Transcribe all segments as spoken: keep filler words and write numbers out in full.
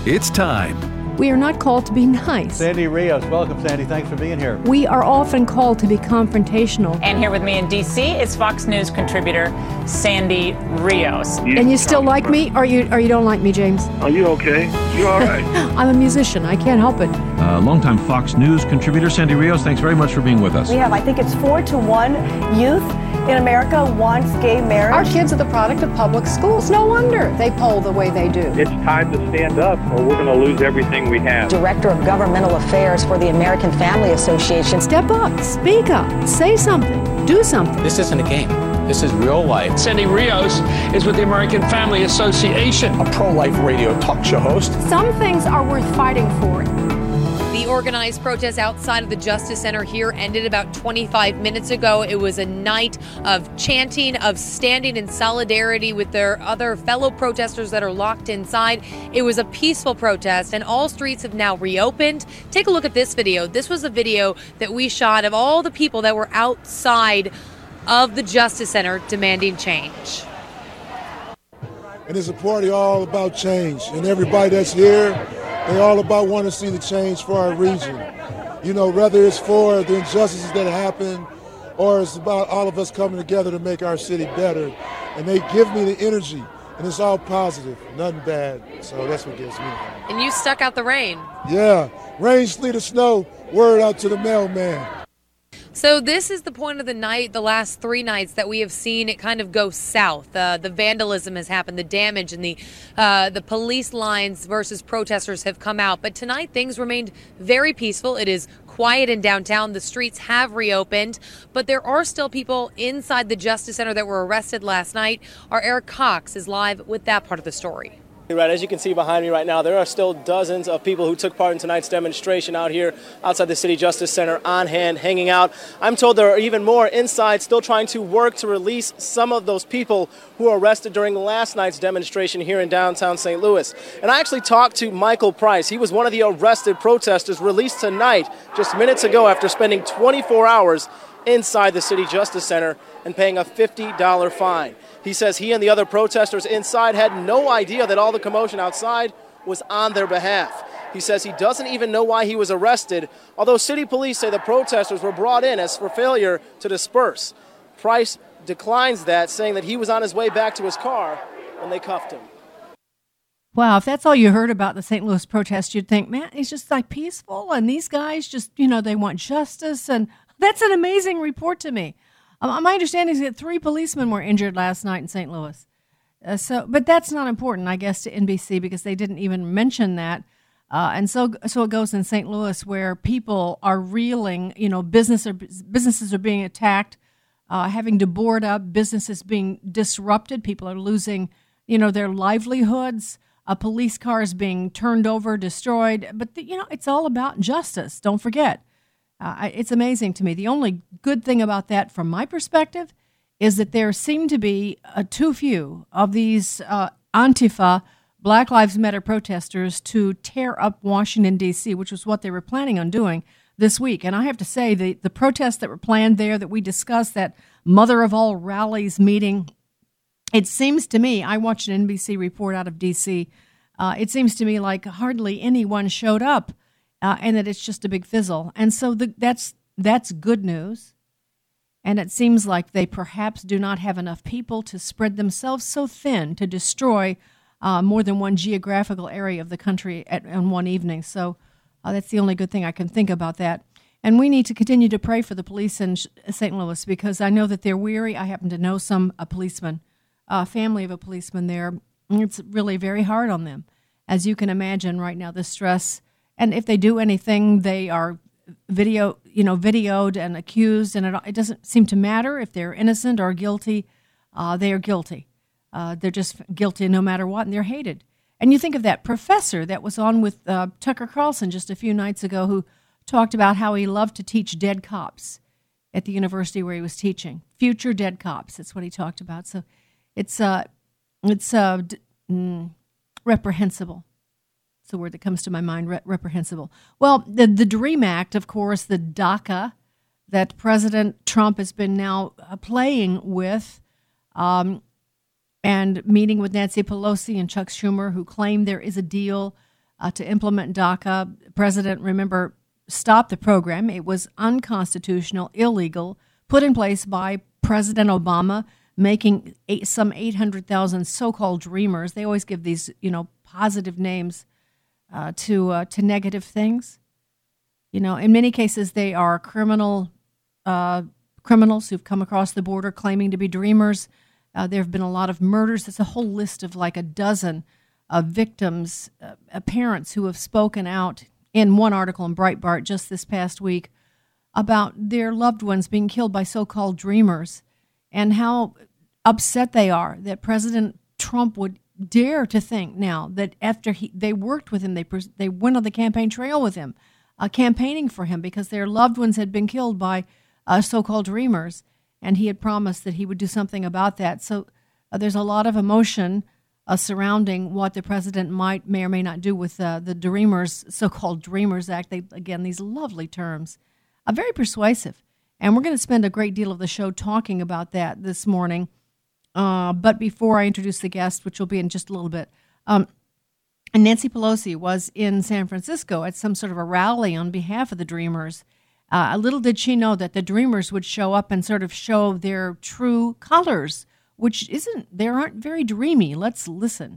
It's time. We are not called to be nice. Sandy Rios, welcome, Sandy. Thanks for being here. We are often called to be confrontational. And here with me in D C is Fox News contributor Sandy Rios. You and you still like me, or you or you don't like me, James? Are you okay? You all right? I'm a musician. I can't help it. Uh, longtime Fox News contributor Sandy Rios, thanks very much for being with us. We have, I think it's four to one youth in America wants gay marriage. Our kids are the product of public schools. No wonder they poll the way they do. It's time to stand up or we're going to lose everything we have. Director of Governmental Affairs for the American Family Association. Step up, speak up, say something, do something. This isn't a game. This is real life. Sandy Rios is with the American Family Association. A pro-life radio talk show host. Some things are worth fighting for. The organized protest outside of the Justice Center here ended about twenty-five minutes ago. It was a night of chanting, of standing in solidarity with their other fellow protesters that are locked inside. It was a peaceful protest, and all streets have now reopened. Take a look at this video. This was a video that we shot of all the people that were outside of the Justice Center demanding change. And it's a party all about change, and everybody that's here, they all about want to see the change for our region. You know, whether it's for the injustices that happen or it's about all of us coming together to make our city better. And they give me the energy, and it's all positive, nothing bad. So that's what gives me. And you stuck out the rain. Yeah, rain, sleet, or snow, word out to the mailman. So this is the point of the night, the last three nights that we have seen it kind of go south. Uh, the vandalism has happened, the damage, and the uh, the police lines versus protesters have come out. But tonight things remained very peaceful. It is quiet in downtown. The streets have reopened, but there are still people inside the Justice Center that were arrested last night. Our Eric Cox is live with that part of the story. Right, as you can see behind me right now, there are still dozens of people who took part in tonight's demonstration out here outside the City Justice Center on hand, hanging out. I'm told there are even more inside still trying to work to release some of those people who were arrested during last night's demonstration here in downtown Saint Louis. And I actually talked to Michael Price. He was one of the arrested protesters released tonight just minutes ago after spending twenty-four hours inside the City Justice Center and paying a fifty dollars fine. He says he and the other protesters inside had no idea that all the commotion outside was on their behalf. He says he doesn't even know why he was arrested, although city police say the protesters were brought in as for failure to disperse. Price declines that, saying that he was on his way back to his car when they cuffed him. Wow, if that's all you heard about the Saint Louis protest, you'd think, man, it's just like peaceful, and these guys just, you know, they want justice, and that's an amazing report to me. Um, my understanding is that three policemen were injured last night in Saint Louis. Uh, so, but that's not important, I guess, to N B C because they didn't even mention that. Uh, and so, so it goes in Saint Louis where people are reeling. You know, business are, businesses are being attacked, uh, having to board up. Businesses being disrupted. People are losing, you know, their livelihoods. A police car is being turned over, destroyed. But the, you know, it's all about justice. Don't forget. Uh, it's amazing to me. The only good thing about that, from my perspective, is that there seem to be uh, too few of these uh, Antifa, Black Lives Matter protesters to tear up Washington, D C, which was what they were planning on doing this week. And I have to say, the, the protests that were planned there that we discussed, that mother of all rallies meeting, it seems to me, I watched an N B C report out of D C, uh, it seems to me like hardly anyone showed up. Uh, and that it's just a big fizzle. And so the, that's that's good news. And it seems like they perhaps do not have enough people to spread themselves so thin to destroy uh, more than one geographical area of the country at, in one evening. So uh, that's the only good thing I can think about that. And we need to continue to pray for the police in Saint Louis because I know that they're weary. I happen to know some a policeman, a family of a policeman there. It's really very hard on them. As you can imagine right now, the stress. And if they do anything, they are video, you know, videoed and accused, and it, it doesn't seem to matter if they're innocent or guilty. Uh, they are guilty. Uh, they're just guilty no matter what, and they're hated. And you think of that professor that was on with uh, Tucker Carlson just a few nights ago who talked about how he loved to teach dead cops at the university where he was teaching. Future dead cops, that's what he talked about. So it's, uh, it's uh, d- mm, reprehensible. It's the word that comes to my mind, re- reprehensible. Well, the, the DREAM Act, of course, the DACA that President Trump has been now uh, playing with um, and meeting with Nancy Pelosi and Chuck Schumer, who claim there is a deal. uh, to implement DACA. President, remember, stopped the program. It was unconstitutional, illegal, put in place by President Obama, making eight, some eight hundred thousand so-called dreamers. They always give these, you know, positive names uh, to uh, to negative things. You know, in many cases, they are criminal uh, criminals who've come across the border claiming to be dreamers. Uh, there have been a lot of murders. It's a whole list of like a dozen of victims, uh, parents who have spoken out in one article in Breitbart just this past week about their loved ones being killed by so-called dreamers, and how upset they are that President Trump would dare to think now that after he, they worked with him, they they went on the campaign trail with him, uh, campaigning for him because their loved ones had been killed by uh, so-called dreamers, and he had promised that he would do something about that. So uh, there's a lot of emotion uh, surrounding what the president might, may or may not do with uh, the Dreamers, so-called Dreamers Act. They, again, these lovely terms, uh, very persuasive. And we're going to spend a great deal of the show talking about that this morning. Uh, but before I introduce the guest, which will be in just a little bit, um, Nancy Pelosi was in San Francisco at some sort of a rally on behalf of the Dreamers. Uh, little did she know that the Dreamers would show up and sort of show their true colors, which isn't, they aren't very dreamy. Let's listen.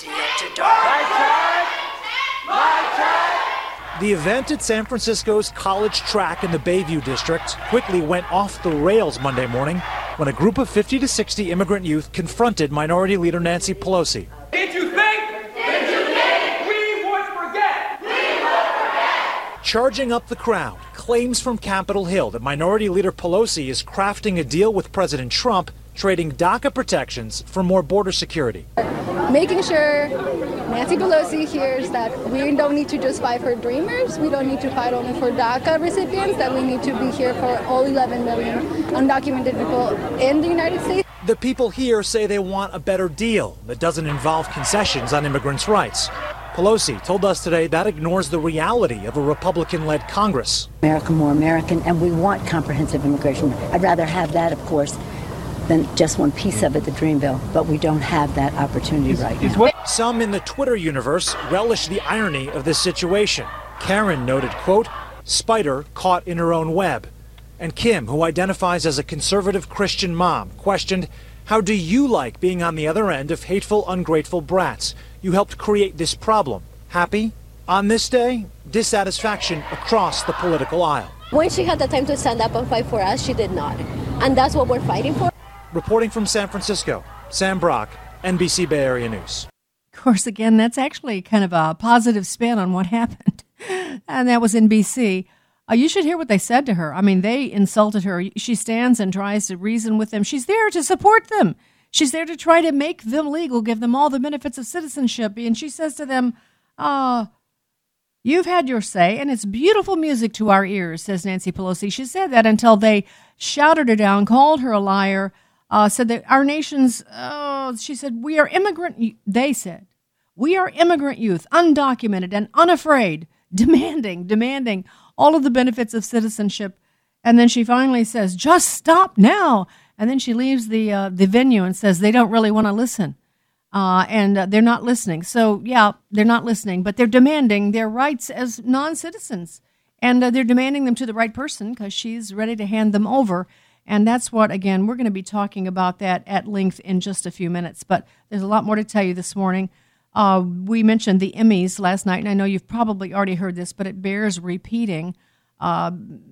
The event at San Francisco's College Track in the Bayview District quickly went off the rails Monday morning when a group of fifty to sixty immigrant youth confronted Minority Leader Nancy Pelosi. Did you think? Did you think? We would forget? We would forget. Charging up the crowd, claims from Capitol Hill that Minority Leader Pelosi is crafting a deal with President Trump, trading DACA protections for more border security. Making sure Nancy Pelosi hears that we don't need to just fight for dreamers, we don't need to fight only for DACA recipients, that we need to be here for all eleven million undocumented people in the United States. The people here say they want a better deal that doesn't involve concessions on immigrants' rights. Pelosi told us today that ignores the reality of a Republican-led Congress. America more American, and we want comprehensive immigration. I'd rather have that, of course, than just one piece of it, the dream bill, but we don't have that opportunity right now. Some in the Twitter universe relish the irony of this situation. Karen noted, quote, "Spider caught in her own web." And Kim, who identifies as a conservative Christian mom, questioned, "How do you like being on the other end of hateful, ungrateful brats? You helped create this problem. Happy?" On this day, dissatisfaction across the political aisle. When she had the time to stand up and fight for us, she did not. And that's what we're fighting for. Reporting from San Francisco, Sam Brock, N B C Bay Area News. Of course, again, that's actually kind of a positive spin on what happened. And that was in B C. Uh, you should hear what they said to her. I mean, they insulted her. She stands and tries to reason with them. She's there to support them. She's there to try to make them legal, give them all the benefits of citizenship. And she says to them, uh, "You've had your say, and it's beautiful music to our ears," says Nancy Pelosi. She said that until they shouted her down, called her a liar, uh, said that our nation's, oh, she said, we are immigrant, they said, we are immigrant youth, undocumented and unafraid, demanding, demanding all of the benefits of citizenship. And then she finally says, "Just stop now." And then she leaves the uh, the venue and says they don't really want to listen. Uh, and uh, they're not listening. So, yeah, they're not listening, but they're demanding their rights as non-citizens. And uh, they're demanding them to the right person because she's ready to hand them over. And that's what, again, we're going to be talking about that at length in just a few minutes. But there's a lot more to tell you this morning. Uh, we mentioned the Emmys last night, and I know you've probably already heard this, but it bears repeating. Uh,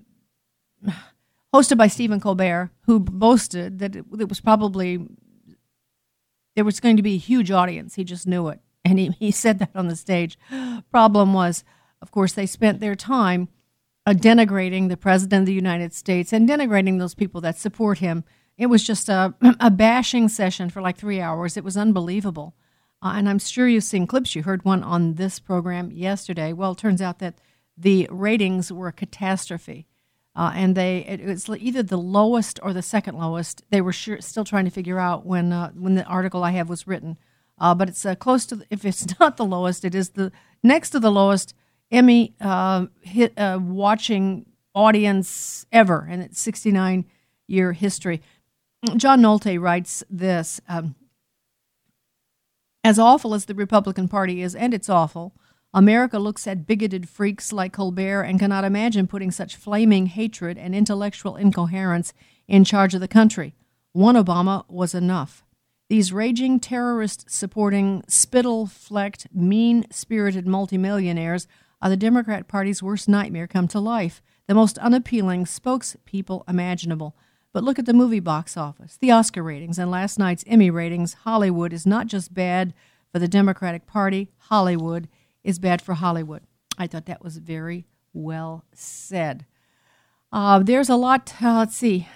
hosted by Stephen Colbert, who boasted that it, it was probably... there was going to be a huge audience. He just knew it. And he, he said that on the stage. Problem was, of course, they spent their time uh, denigrating the President of the United States and denigrating those people that support him. It was just a, a bashing session for like three hours. It was unbelievable. Uh, and I'm sure you've seen clips. You heard one on this program yesterday. Well, it turns out that the ratings were a catastrophe. Uh, and they it, it was either the lowest or the second lowest. They were sure, still trying to figure out when uh, when the article I have was written. Uh, but it's uh, close to, the, if it's not the lowest, it is the next to the lowest Emmy uh, hit, uh, watching audience ever in its sixty-nine year history. John Nolte writes this, um, as awful as the Republican Party is, and it's awful, America looks at bigoted freaks like Colbert and cannot imagine putting such flaming hatred and intellectual incoherence in charge of the country. One Obama was enough. These raging terrorist-supporting, spittle-flecked, mean-spirited multimillionaires are the Democrat Party's worst nightmare come to life, the most unappealing spokespeople imaginable. But look at the movie box office, the Oscar ratings, and last night's Emmy ratings. Hollywood is not just bad for the Democratic Party. Hollywood is bad for Hollywood. I thought that was very well said. Uh, there's a lot, uh, let's see.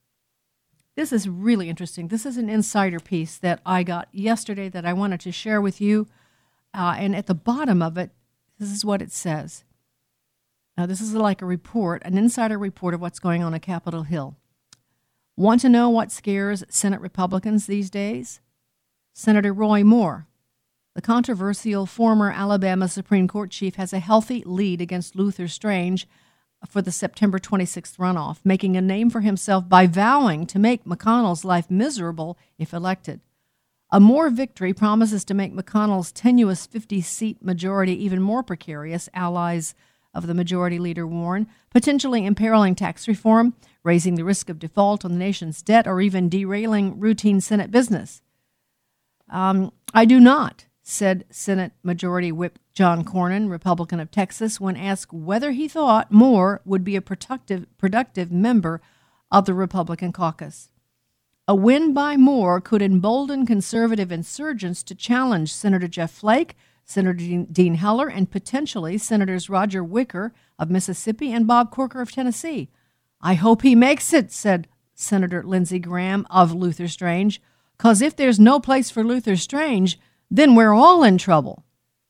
This is really interesting. This is an insider piece that I got yesterday that I wanted to share with you. Uh, and at the bottom of it, this is what it says. Now, this is like a report, an insider report of what's going on at Capitol Hill. Want to know what scares Senate Republicans these days? Senator Roy Moore, the controversial former Alabama Supreme Court chief, has a healthy lead against Luther Strange for the September twenty-sixth runoff, making a name for himself by vowing to make McConnell's life miserable if elected. A Moore victory promises to make McConnell's tenuous fifty-seat majority even more precarious, allies of the majority leader warn, potentially imperiling tax reform, raising the risk of default on the nation's debt, or even derailing routine Senate business. Um, I do not, said Senate Majority Whip John Cornyn, Republican of Texas, when asked whether he thought Moore would be a productive, productive member of the Republican caucus. A win by Moore could embolden conservative insurgents to challenge Senator Jeff Flake, Senator Dean Heller, and potentially Senators Roger Wicker of Mississippi and Bob Corker of Tennessee. I hope he makes it, said Senator Lindsey Graham of Luther Strange, because if there's no place for Luther Strange, then we're all in trouble.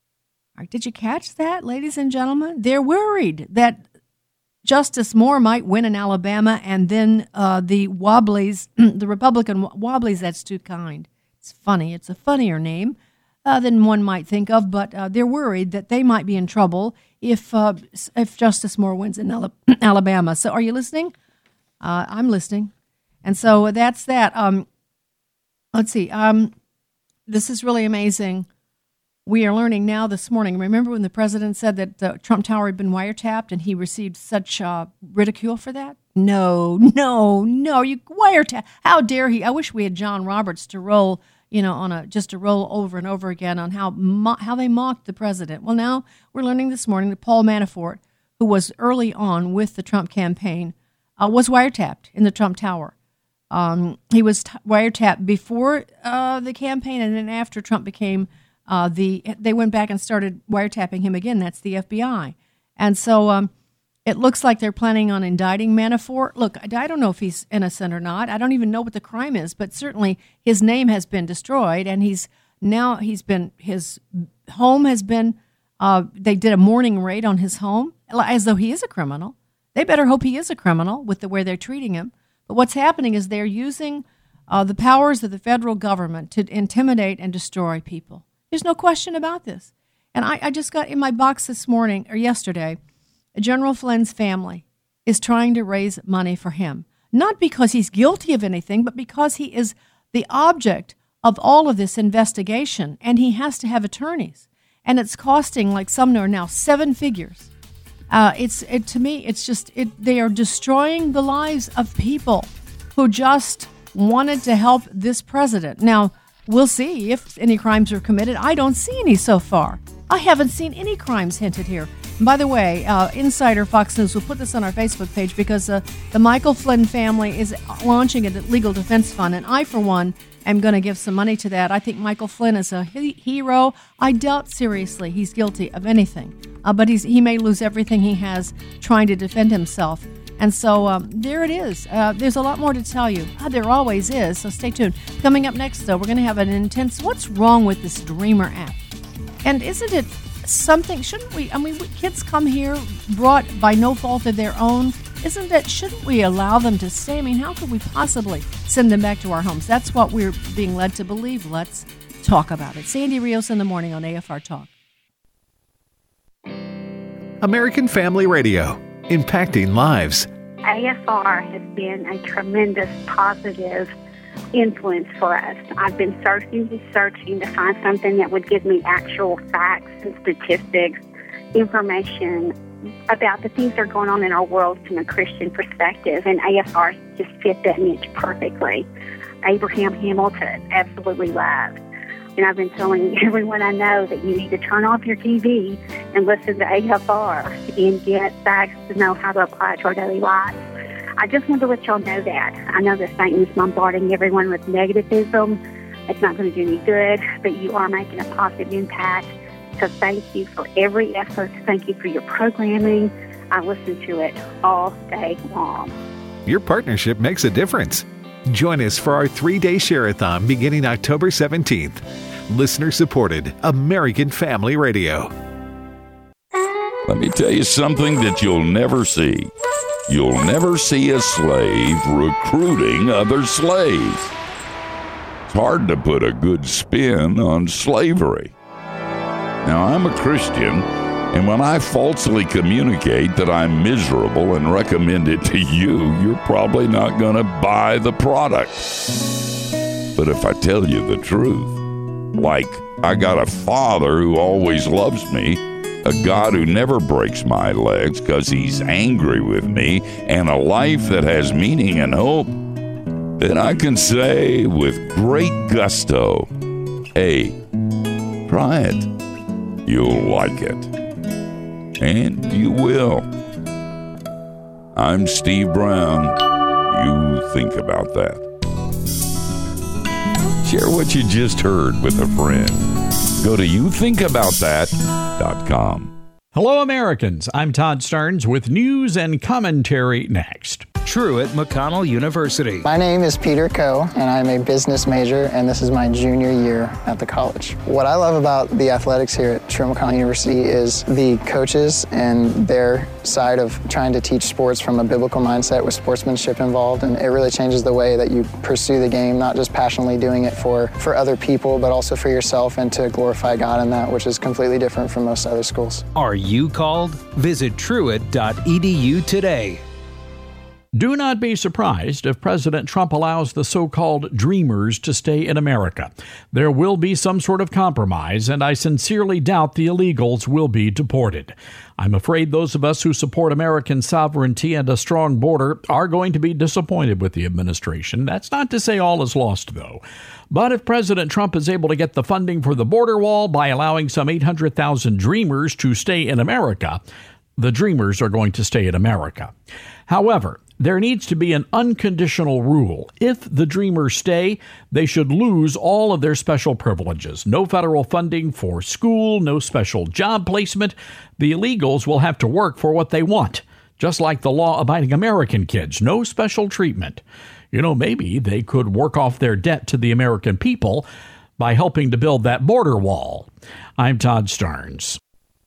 All right, did you catch that, ladies and gentlemen? They're worried that Justice Moore might win in Alabama, and then uh, the Wobblies, the Republican Wobblies, that's too kind. It's funny. It's a funnier name uh, than one might think of, but uh, they're worried that they might be in trouble if uh, if Justice Moore wins in Alabama. So are you listening? Uh, I'm listening. And so that's that. Um, let's see. Um, this is really amazing. We are learning now this morning. Remember when the president said that the Trump Tower had been wiretapped and he received such uh, ridicule for that? No, no, no. You wiretap. How dare he? I wish we had John Roberts to roll, you know, on a just to roll over and over again on how mo- how they mocked the president. Well, now we're learning this morning that Paul Manafort, who was early on with the Trump campaign, uh, was wiretapped in the Trump Tower. Um, he was t- wiretapped before uh, the campaign, and then after Trump became Uh, the they went back and started wiretapping him again. That's the F B I. And so um, it looks like they're planning on indicting Manafort. Look, I don't know if he's innocent or not. I don't even know what the crime is, but certainly his name has been destroyed, and he's now he's been his home has been. Uh, they did a morning raid on his home as though he is a criminal. They better hope he is a criminal with the way they're treating him. But what's happening is they're using uh, the powers of the federal government to intimidate and destroy people. There's no question about this. And I, I just got in my box this morning, or yesterday, General Flynn's family is trying to raise money for him. Not because he's guilty of anything, but because he is the object of all of this investigation, and he has to have attorneys. And it's costing, like some are now, seven figures. Uh, it's it, to me, it's just, it, they are destroying the lives of people who just wanted to help this president. Now, we'll see if any crimes are committed. I don't see any so far. I haven't seen any crimes hinted here. And by the way, uh, Insider Fox News will put this on our Facebook page because uh, the Michael Flynn family is launching a legal defense fund, and I, for one, am going to give some money to that. I think Michael Flynn is a he- hero. I doubt seriously he's guilty of anything, uh, but he's he may lose everything he has trying to defend himself. And so um, there it is. Uh, there's a lot more to tell you. Uh, there always is, so stay tuned. Coming up next, though, we're going to have an intense, what's wrong with this Dreamer app? And isn't it something, shouldn't we, I mean, kids come here brought by no fault of their own. Isn't that, shouldn't we allow them to stay? I mean, how could we possibly send them back to our homes? That's what we're being led to believe. Let's talk about it. Sandy Rios in the morning on A F R Talk. American Family Radio. Impacting lives. A F R has been a tremendous positive influence for us. I've been searching and searching to find something that would give me actual facts and statistics, information about the things that are going on in our world from a Christian perspective, and A F R just fit that niche perfectly. Abraham Hamilton, absolutely loved. And I've been telling everyone I know that you need to turn off your T V and listen to A F R and get facts to know how to apply it to our daily lives. I just want to let y'all know that. I know that Satan's bombarding everyone with negativism. It's not going to do any good, but you are making a positive impact. So thank you for every effort. Thank you for your programming. I listen to it all day long. Your partnership makes a difference. Join us for our three-day share-a-thon beginning October seventeenth. Listener-supported American Family Radio. Let me tell you something that you'll never see. You'll never see a slave recruiting other slaves. It's hard to put a good spin on slavery. Now, I'm a Christian, and when I falsely communicate that I'm miserable and recommend it to you, you're probably not going to buy the product. But if I tell you the truth, like I got a father who always loves me, a God who never breaks my legs because he's angry with me, and a life that has meaning and hope, then I can say with great gusto, hey, try it. You'll like it. And you will. I'm Steve Brown. You think about that. Share what you just heard with a friend. Go to you think about that dot com. Hello, Americans. I'm Todd Starnes with news and commentary next. Truett McConnell University. My name is Peter Coe, and I'm a business major, and this is my junior year at the college. What I love about the athletics here at Truett McConnell University is the coaches and their side of trying to teach sports from a biblical mindset with sportsmanship involved, and it really changes the way that you pursue the game, not just passionately doing it for, for other people, but also for yourself and to glorify God in that, which is completely different from most other schools. Are you called? Visit truett dot e d u today. Do not be surprised if President Trump allows the so-called Dreamers to stay in America. There will be some sort of compromise, and I sincerely doubt the illegals will be deported. I'm afraid those of us who support American sovereignty and a strong border are going to be disappointed with the administration. That's not to say all is lost, though. But if President Trump is able to get the funding for the border wall by allowing some eight hundred thousand Dreamers to stay in America, the Dreamers are going to stay in America. However, there needs to be an unconditional rule. If the Dreamers stay, they should lose all of their special privileges. No federal funding for school, no special job placement. The illegals will have to work for what they want, just like the law-abiding American kids. No special treatment. You know, maybe they could work off their debt to the American people by helping to build that border wall. I'm Todd Starnes.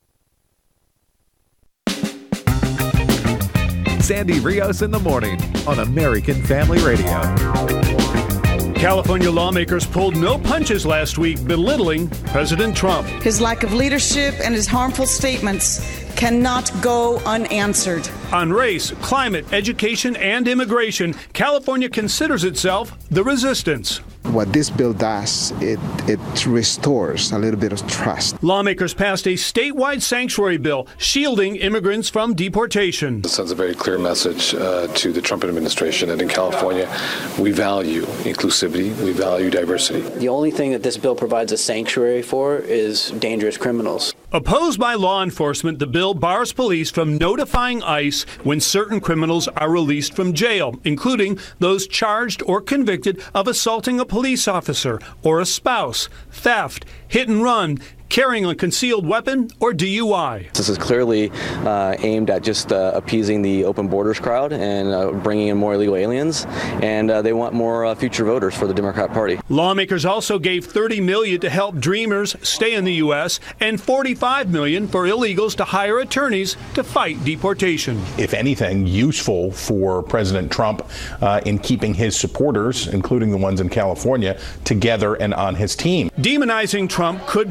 Sandy Rios in the morning on American Family Radio. California lawmakers pulled no punches last week, belittling President Trump. His lack of leadership and his harmful statements cannot go unanswered. On race, climate, education, and immigration, California considers itself the resistance. What this bill does, it, it restores a little bit of trust. Lawmakers passed a statewide sanctuary bill shielding immigrants from deportation. It sends a very clear message uh, to the Trump administration that in California, we value inclusivity, we value diversity. The only thing that this bill provides a sanctuary for is dangerous criminals. Opposed by law enforcement, the bill bars police from notifying ICE when certain criminals are released from jail, including those charged or convicted of assaulting a police officer or a spouse, theft, hit and run, carrying a concealed weapon, or D U I. This is clearly uh, aimed at just uh, appeasing the open borders crowd and uh, bringing in more illegal aliens, and uh, they want more uh, future voters for the Democrat Party. Lawmakers also gave thirty million dollars to help Dreamers stay in the U S and forty-five million dollars for illegals to hire attorneys to fight deportation. If anything, useful for President Trump uh, in keeping his supporters, including the ones in California, together and on his team. Demonizing Trump could produce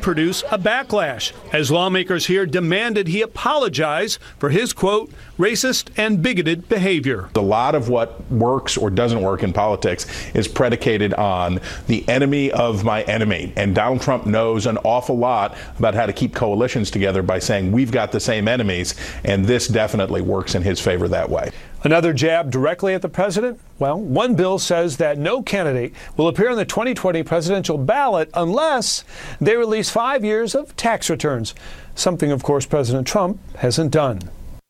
a backlash as lawmakers here demanded he apologize for his, quote, racist and bigoted behavior. A lot of what works or doesn't work in politics is predicated on the enemy of my enemy. And Donald Trump knows an awful lot about how to keep coalitions together by saying we've got the same enemies, and this definitely works in his favor that way. Another jab directly at the president? Well, one bill says that no candidate will appear on the twenty twenty presidential ballot unless they release five years of tax returns, something, of course, President Trump hasn't done.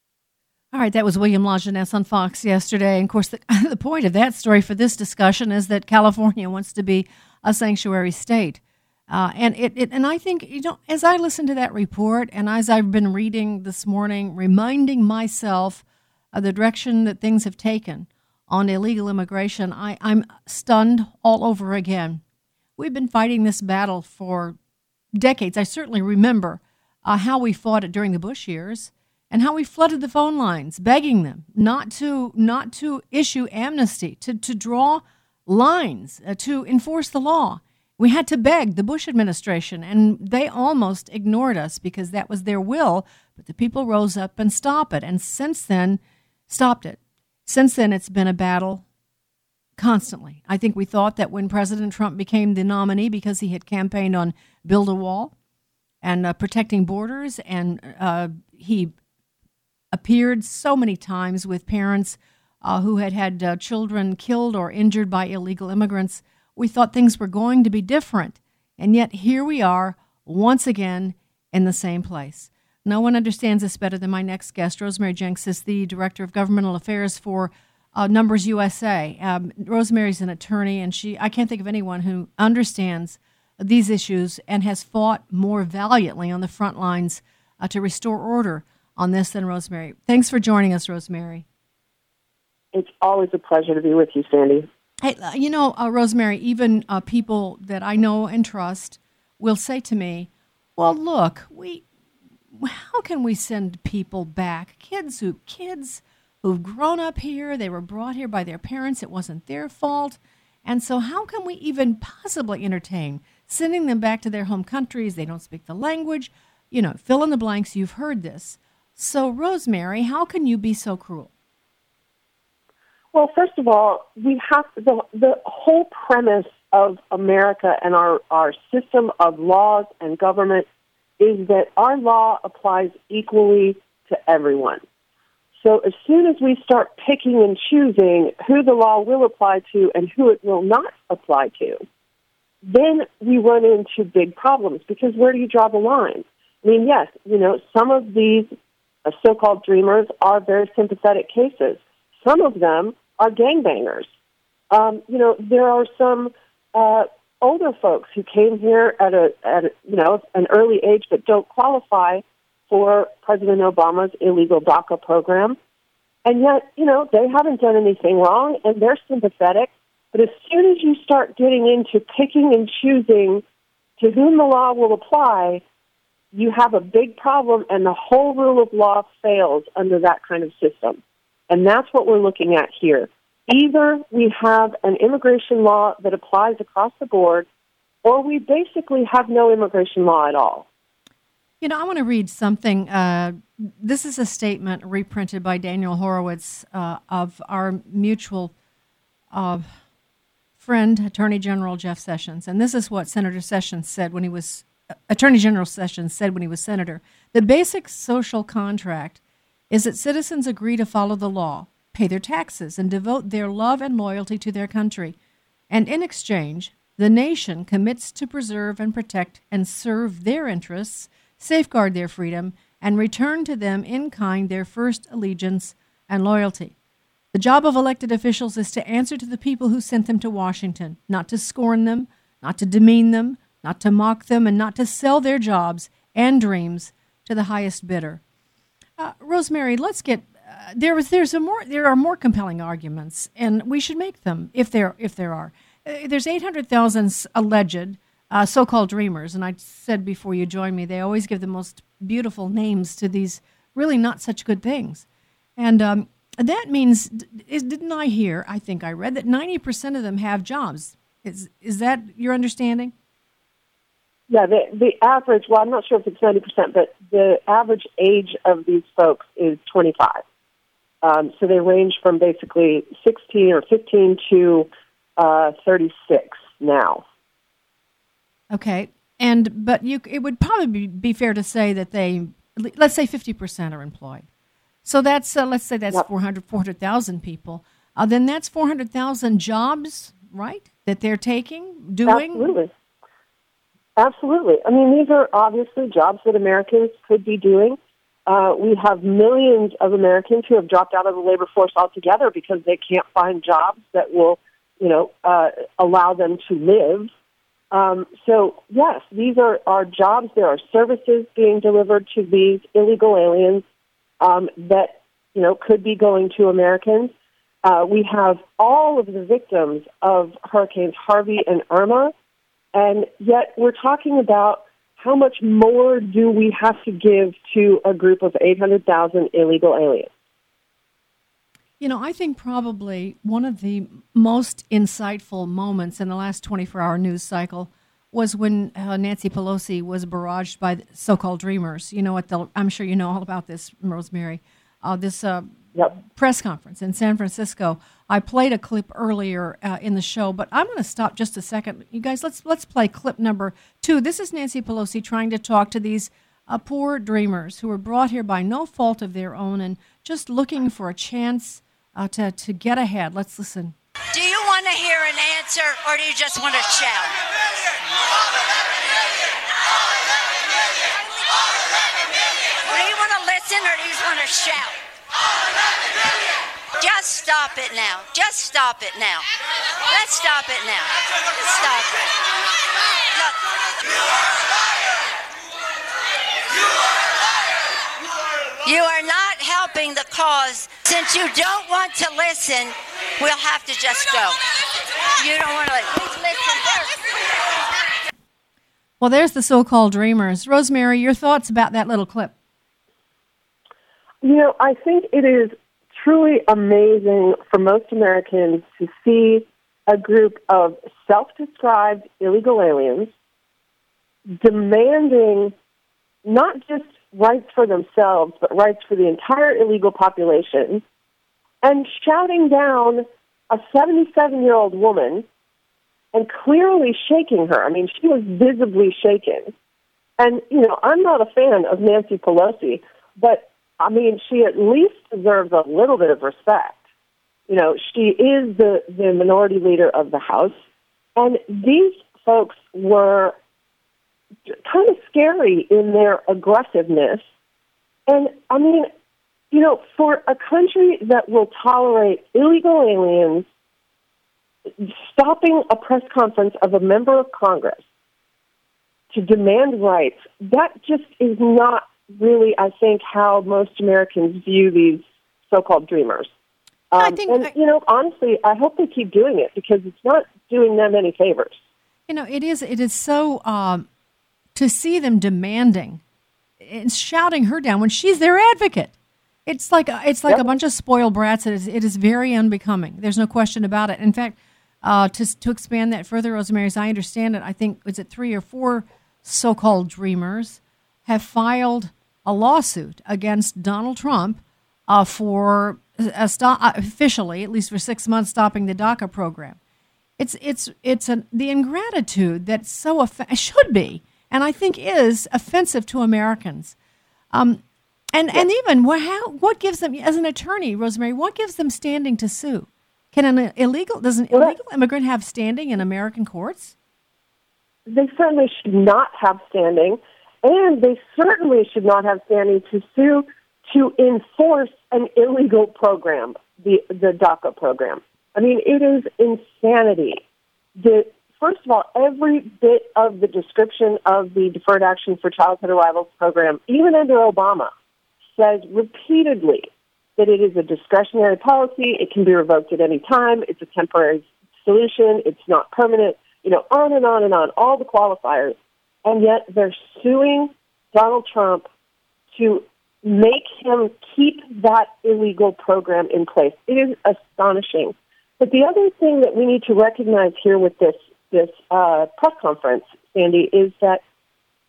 All right, that was William Lajeunesse on Fox yesterday. And, of course, the, the point of that story for this discussion is that California wants to be a sanctuary state. Uh, and it, it, and I think, you know, as I listen to that report and as I've been reading this morning, reminding myself of the direction that things have taken on illegal immigration, I, I'm stunned all over again. We've been fighting this battle for decades. I certainly remember uh, how we fought it during the Bush years and how we flooded the phone lines, begging them not to not to issue amnesty, to, to draw lines, uh, to enforce the law. We had to beg the Bush administration, and they almost ignored us because that was their will, but the people rose up and stopped it. And since then, stopped it. Since then, it's been a battle constantly. I think we thought that when President Trump became the nominee because he had campaigned on build a wall and uh, protecting borders, and uh, he appeared so many times with parents uh, who had had uh, children killed or injured by illegal immigrants, we thought things were going to be different. And yet here we are once again in the same place. No one understands this better than my next guest. Rosemary Jenks is the Director of Governmental Affairs for uh, Numbers U S A. Um, Rosemary's an attorney, and she I can't think of anyone who understands these issues and has fought more valiantly on the front lines uh, to restore order on this than Rosemary. Thanks for joining us, Rosemary. It's always a pleasure to be with you, Sandy. Hey, you know, uh, Rosemary, even uh, people that I know and trust will say to me, well, look, we, how can we send people back? Kids who, kids who've grown up here, they were brought here by their parents, it wasn't their fault. And so how can we even possibly entertain sending them back to their home countries? They don't speak the language. You know, fill in the blanks, you've heard this. So, Rosemary, how can you be so cruel? Well, first of all, we have to, the the whole premise of America and our, our system of laws and government is that our law applies equally to everyone. So as soon as we start picking and choosing who the law will apply to and who it will not apply to, then we run into big problems, because where do you draw the line? I mean, yes, you know, some of these uh, so-called dreamers are very sympathetic cases. Some of them are gangbangers. Um, you know, there are some uh, older folks who came here at a, at a, you know, an early age but don't qualify for President Obama's illegal DACA program. And yet, you know, they haven't done anything wrong, and they're sympathetic. But as soon as you start getting into picking and choosing to whom the law will apply, you have a big problem, and the whole rule of law fails under that kind of system. And that's what we're looking at here. Either we have an immigration law that applies across the board, or we basically have no immigration law at all. You know, I want to read something. Uh, this is a statement reprinted by Daniel Horowitz uh, of our mutual uh, friend, Attorney General Jeff Sessions. And this is what Senator Sessions said when he was, uh, Attorney General Sessions said when he was senator. The basic social contract is that citizens agree to follow the law, pay their taxes, and devote their love and loyalty to their country. And in exchange, the nation commits to preserve and protect and serve their interests, safeguard their freedom, and return to them in kind their first allegiance and loyalty. The job of elected officials is to answer to the people who sent them to Washington, not to scorn them, not to demean them, not to mock them, and not to sell their jobs and dreams to the highest bidder. Uh, Rosemary, let's get uh, there was there's a more there are more compelling arguments, and we should make them if there if there are. Uh, there's eight hundred thousand alleged uh, so-called dreamers, and I said before you joined me, they always give the most beautiful names to these really not such good things, and um, that means is, didn't I hear? I think I read that ninety percent of them have jobs. Is is that your understanding? Yeah, the, the average, well, I'm not sure if it's ninety percent, but the average age of these folks is twenty-five. Um, so they range from basically sixteen or fifteen to uh, thirty-six now. Okay. And, but you, it would probably be, be fair to say that they, let's say fifty percent are employed. So that's, uh, let's say that's yep. four hundred, four hundred thousand people. Uh, then that's four hundred thousand jobs, right, that they're taking, doing? Absolutely. Absolutely. I mean, these are obviously jobs that Americans could be doing. Uh, we have millions of Americans who have dropped out of the labor force altogether because they can't find jobs that will, you know, uh, allow them to live. Um, so, yes, these are, are jobs. There are services being delivered to these illegal aliens um, that, you know, could be going to Americans. Uh, we have all of the victims of Hurricanes Harvey and Irma, and yet we're talking about how much more do we have to give to a group of eight hundred thousand illegal aliens? You know, I think probably one of the most insightful moments in the last twenty-four hour news cycle was when uh, Nancy Pelosi was barraged by the so-called Dreamers. You know what? I'm sure you know all about this, Rosemary. Uh, this uh, yep. press conference in San Francisco. I played a clip earlier uh, in the show, but I'm going to stop just a second. You guys, let's let's play clip number two. This is Nancy Pelosi trying to talk to these uh, poor Dreamers who were brought here by no fault of their own and just looking for a chance Uh, to, to get ahead. Let's listen. Do you want to hear an answer, or do you just want to shout? Do you want to listen, or do you just want to shout? Just stop it now. Just stop it now. Let's stop it now. Just stop it. Look. You are not helping the cause. Since you don't want to listen, we'll have to just go. You don't want to please listen. Well, there's the so-called Dreamers. Rosemary, your thoughts about that little clip? You know, I think it is truly amazing for most Americans to see a group of self-described illegal aliens demanding not just rights for themselves, but rights for the entire illegal population, and shouting down a seventy-seven-year-old woman and clearly shaking her. I mean, she was visibly shaken. And, you know, I'm not a fan of Nancy Pelosi, but, I mean, she at least deserves a little bit of respect. You know, she is the, the minority leader of the House, and these folks were kind of scary in their aggressiveness. And, I mean, you know, for a country that will tolerate illegal aliens stopping a press conference of a member of Congress to demand rights, that just is not really, I think, how most Americans view these so-called Dreamers. Um, I think, and, I, you know, honestly, I hope they keep doing it because it's not doing them any favors. You know, it is, it is so... Um, to see them demanding and shouting her down when she's their advocate. It's like it's like yep. a bunch of spoiled brats. It is, it is very unbecoming. There's no question about it. In fact, uh, to to expand that further, Rosemary, as I understand it, I think, is it three or four so-called Dreamers have filed a lawsuit against Donald Trump uh, for a stop, uh, officially, at least for six months, stopping the DACA program. It's it's it's an, the ingratitude that so off- should be, and I think is offensive to Americans. Um, and yeah. and even what, how, what gives them, as an attorney, Rosemary, what gives them standing to sue? Can an illegal, does an well, illegal immigrant have standing in American courts? They certainly should not have standing, and they certainly should not have standing to sue to enforce an illegal program, the, the DACA program. I mean, it is insanity. The, first of all, every bit of the description of the Deferred Action for Childhood Arrivals program, even under Obama, says repeatedly that it is a discretionary policy, it can be revoked at any time, it's a temporary solution, it's not permanent, you know, on and on and on, all the qualifiers. And yet they're suing Donald Trump to make him keep that illegal program in place. It is astonishing. But the other thing that we need to recognize here with this this uh, press conference, Sandy, is that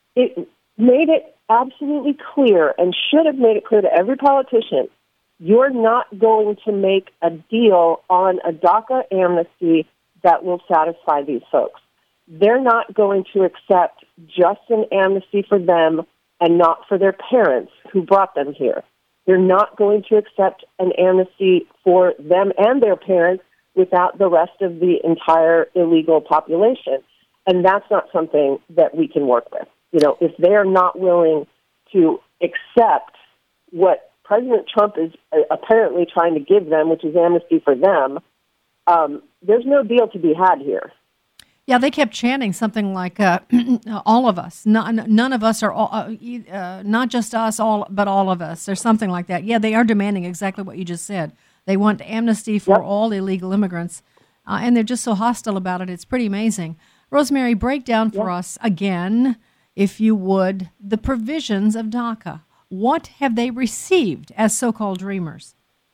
it made it absolutely clear and should have made it clear to every politician, you're not going to make a deal on a DACA amnesty that will satisfy these folks. They're not going to accept just an amnesty for them and not for their parents who brought them here. They're not going to accept an amnesty for them and their parents without the rest of the entire illegal population. And that's not something that we can work with. You know, if they're not willing to accept what President Trump is apparently trying to give them, which is amnesty for them, um, there's no deal to be had here. Yeah, they kept chanting something like uh, all of us. None, none of us are, all, uh, uh, not just us, all, but all of us, or something like that. Yeah, they are demanding exactly what you just said. They want amnesty for yep. all illegal immigrants, uh, and they're just so hostile about it. It's pretty amazing. Rosemary, break down for yep. us again, if you would, the provisions of DACA. What have they received as so-called dreamers?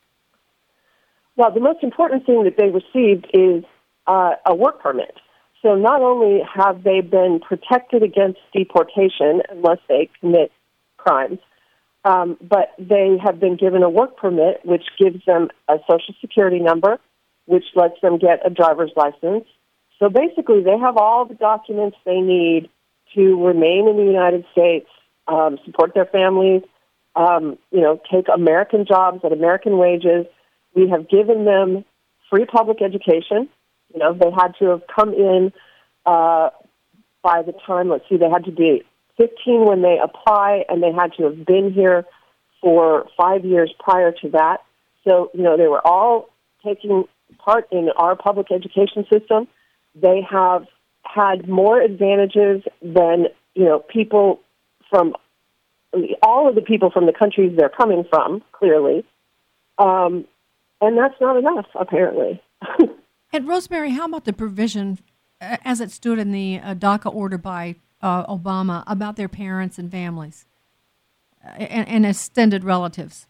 Well, the most important thing that they received is uh, a work permit. So not only have they been protected against deportation unless they commit crimes, um, but they have been given a work permit, which gives them a Social Security number, which lets them get a driver's license. So basically, they have all the documents they need to remain in the United States, um, support their families, um, you know, take American jobs at American wages. We have given them free public education. You know, they had to have come in uh, by the time, let's see, they had to be fifteen when they apply, and they had to have been here for five years prior to that. So, you know, they were all taking part in our public education system. They have had more advantages than, you know, people from, all of the people from the countries they're coming from, clearly. Um, and that's not enough, apparently. And Rosemary, how about the provision, uh, as it stood in the uh, DACA order by uh, Obama, about their parents and families uh, and, and extended relatives?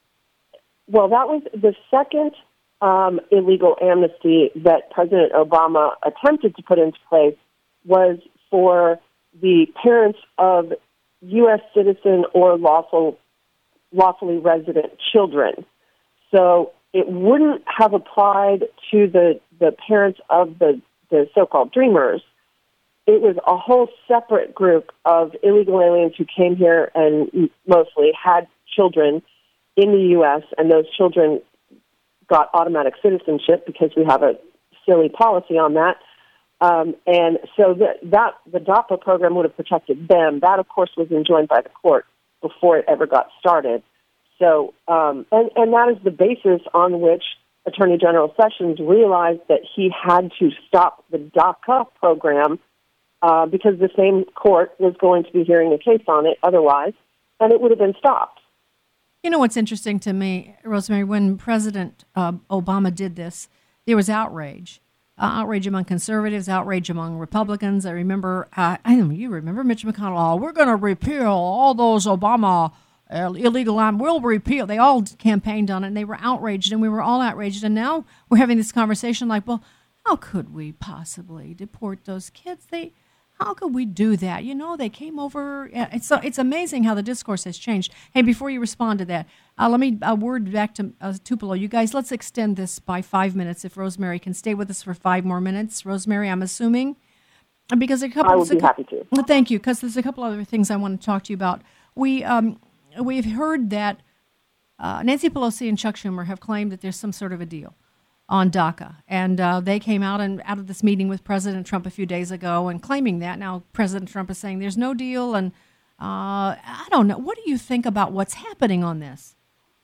Well, that was the second um, illegal amnesty that President Obama attempted to put into place, was for the parents of U S citizen or lawful, lawfully resident children. So it wouldn't have applied to the, the parents of the, the so-called dreamers. It was a whole separate group of illegal aliens who came here and mostly had children in the U S, and those children got automatic citizenship because we have a silly policy on that. Um, and so that, that the DAPA program would have protected them. That, of course, was enjoined by the court before it ever got started. So, um, and, and that is the basis on which Attorney General Sessions realized that he had to stop the DACA program uh, because the same court was going to be hearing a case on it otherwise, and it would have been stopped. You know what's interesting to me, Rosemary, when President uh, Obama did this, there was outrage. Uh, outrage among conservatives, outrage among Republicans. I remember, uh, I know you remember Mitch McConnell, oh, we're going to repeal all those Obama uh, illegal lines. We'll repeal. They all campaigned on it, and they were outraged, and we were all outraged. And now we're having this conversation like, well, how could we possibly deport those kids? They, how could we do that? You know, they came over. It's so it's amazing how the discourse has changed. Hey, before you respond to that, uh, let me uh, word back to uh, Tupelo. You guys, let's extend this by five minutes if Rosemary can stay with us for five more minutes. Rosemary, I'm assuming, because a couple. I would be happy to. Well, thank you, because there's a couple other things I want to talk to you about. We um we've heard that uh, Nancy Pelosi and Chuck Schumer have claimed that there's some sort of a deal on DACA. And uh, they came out and out of this meeting with President Trump a few days ago and claiming that. Now President Trump is saying there's no deal. And uh, I don't know. What do you think about what's happening on this?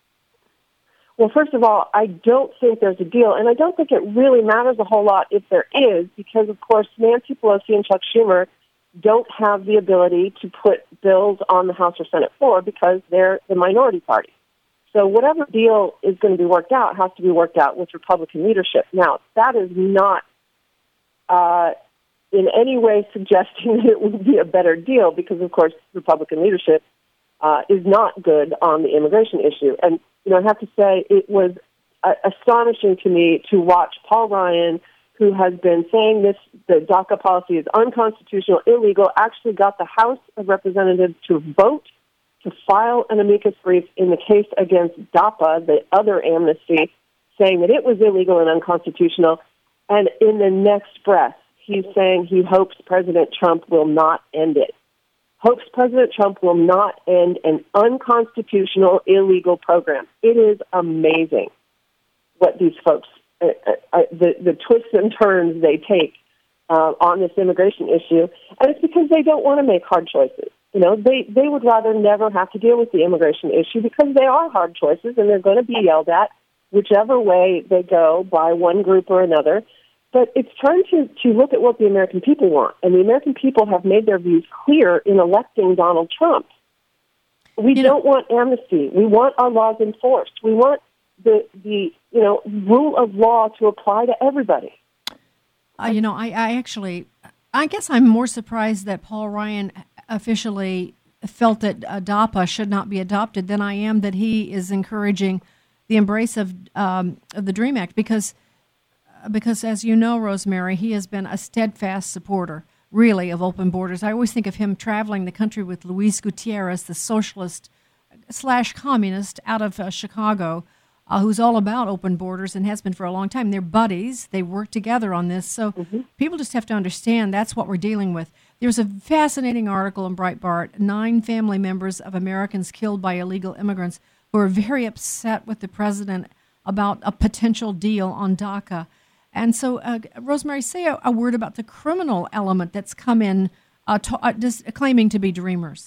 Well, first of all, I don't think there's a deal. And I don't think it really matters a whole lot if there is, because, of course, Nancy Pelosi and Chuck Schumer don't have the ability to put bills on the House or Senate floor because they're the minority party. So whatever deal is going to be worked out has to be worked out with Republican leadership. Now, that is not uh, in any way suggesting that it would be a better deal because, of course, Republican leadership uh, is not good on the immigration issue. And, you know, I have to say it was uh, astonishing to me to watch Paul Ryan, who has been saying this, the DACA policy is unconstitutional, illegal, actually got the House of Representatives to vote to file an amicus brief in the case against DAPA, the other amnesty, saying that it was illegal and unconstitutional. And in the next breath, he's saying he hopes President Trump will not end it. Hopes President Trump will not end an unconstitutional, illegal program. It is amazing what these folks, uh, uh, the, the twists and turns they take uh, on this immigration issue. And it's because they don't want to make hard choices. You know, they, they would rather never have to deal with the immigration issue because they are hard choices and they're going to be yelled at whichever way they go by one group or another. But it's time to, to look at what the American people want. And the American people have made their views clear in electing Donald Trump. We you don't know, want amnesty. We want our laws enforced. We want the, the you know, rule of law to apply to everybody. Uh, you know, I, I actually, I guess I'm more surprised that Paul Ryan officially felt that uh, DAPA should not be adopted than I am that he is encouraging the embrace of, um, of the DREAM Act because Because, as you know, Rosemary, he has been a steadfast supporter, really, of open borders. I always think of him traveling the country with Luis Gutierrez, the socialist slash communist out of uh, Chicago, uh, who's all about open borders and has been for a long time. They're buddies. They work together on this. So mm-hmm. people just have to understand that's what we're dealing with. There's a fascinating article in Breitbart, nine family members of Americans killed by illegal immigrants who are very upset with the president about a potential deal on DACA. And so, uh, Rosemary, say a, a word about the criminal element that's come in uh, to, uh, dis- claiming to be dreamers.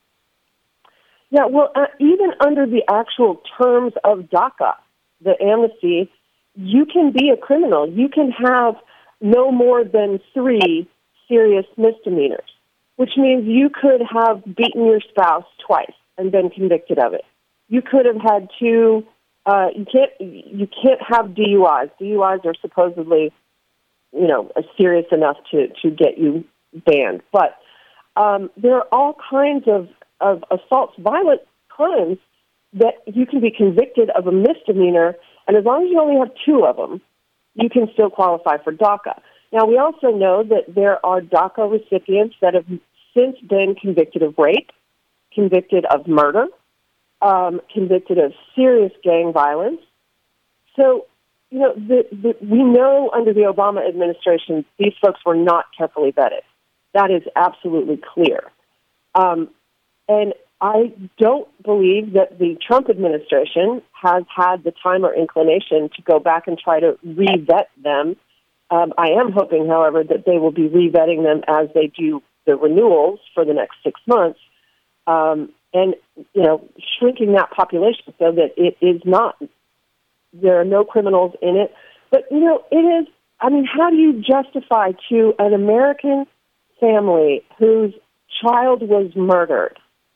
Yeah, well, uh, even under the actual terms of DACA, the amnesty, you can be a criminal. You can have no more than three serious misdemeanors, which means you could have beaten your spouse twice and been convicted of it. You could have had two... Uh, you can't you can't have D U Is. D U Is are supposedly, you know, serious enough to, to get you banned. But um, there are all kinds of, of assaults, violent crimes that you can be convicted of a misdemeanor, and as long as you only have two of them, you can still qualify for DACA. Now, we also know that there are DACA recipients that have since been convicted of rape, convicted of murder, Um, convicted of serious gang violence. So, you know, the, the, we know under the Obama administration, these folks were not carefully vetted. That is absolutely clear. Um, and I don't believe that the Trump administration has had the time or inclination to go back and try to re-vet them. Um, I am hoping, however, that they will be re-vetting them as they do the renewals for the next six months. Um, and, you know, shrinking that population so that it is not, there are no criminals in it. But, you know, it is, I mean, how do you justify to an American family whose child was murdered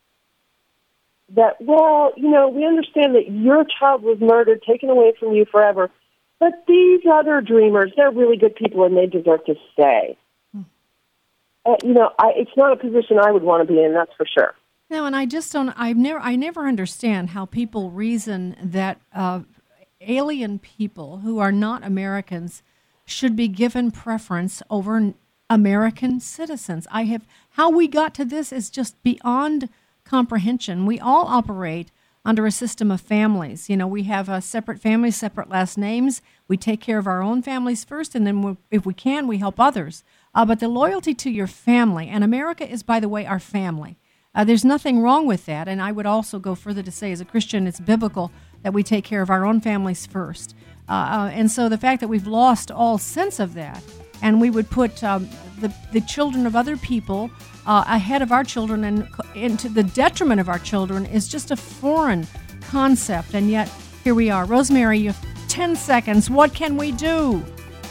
that, well, you know, we understand that your child was murdered, taken away from you forever, but these other dreamers, they're really good people and they deserve to stay. Hmm. Uh, you know, I, it's not a position I would want to be in, that's for sure. No, and I just don't. I've never. I never understand how people reason that uh, alien people who are not Americans should be given preference over American citizens. I have. How we got to this is just beyond comprehension. We all operate under a system of families. You know, we have a separate families, separate last names. We take care of our own families first, and then we, if we can, we help others. Uh, but the loyalty to your family, and America is, by the way, our family. Uh, there's nothing wrong with that, and I would also go further to say, as a Christian, it's biblical that we take care of our own families first. Uh, uh, and so the fact that we've lost all sense of that, and we would put um, the, the children of other people uh, ahead of our children and into the detriment of our children is just a foreign concept, and yet here we are. Rosemary, you have ten seconds. What can we do?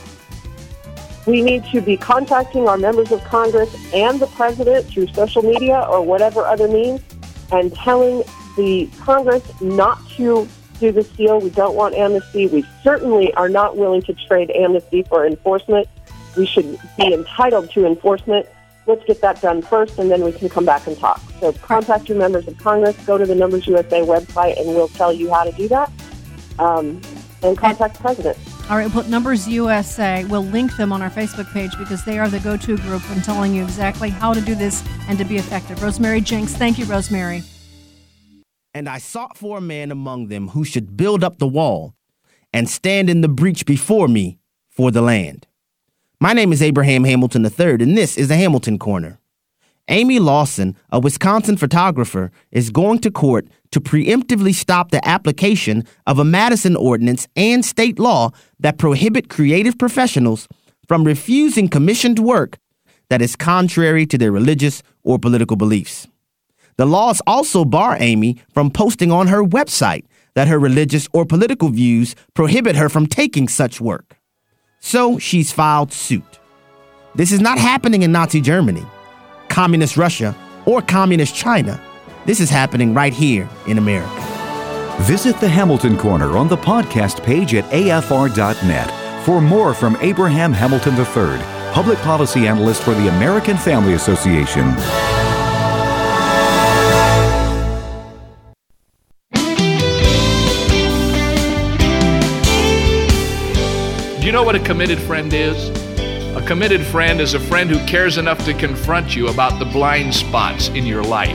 We need to be contacting our members of Congress and the president through social media or whatever other means and telling the Congress not to do this deal. We don't want amnesty. We certainly are not willing to trade amnesty for enforcement. We should be entitled to enforcement. Let's get that done first, and then we can come back and talk. So contact your members of Congress, go to the Numbers U S A website, and we'll tell you how to do that, um, and contact the president. All right, we'll put Numbers U S A. We'll link them on our Facebook page because they are the go-to group in telling you exactly how to do this and to be effective. Rosemary Jenks, thank you, Rosemary. And I sought for a man among them who should build up the wall and stand in the breach before me for the land. My name is Abraham Hamilton the third, and this is the Hamilton Corner. Amy Lawson, a Wisconsin photographer, is going to court to preemptively stop the application of a Madison ordinance and state law that prohibit creative professionals from refusing commissioned work that is contrary to their religious or political beliefs. The laws also bar Amy from posting on her website that her religious or political views prohibit her from taking such work. So she's filed suit. This is not happening in Nazi Germany, Communist Russia, or Communist China. This is happening right here in America. Visit the Hamilton Corner on the podcast page at A F R dot net for more from Abraham Hamilton the third, public policy analyst for the American Family Association. Do you know what a committed friend is? A committed friend is a friend who cares enough to confront you about the blind spots in your life.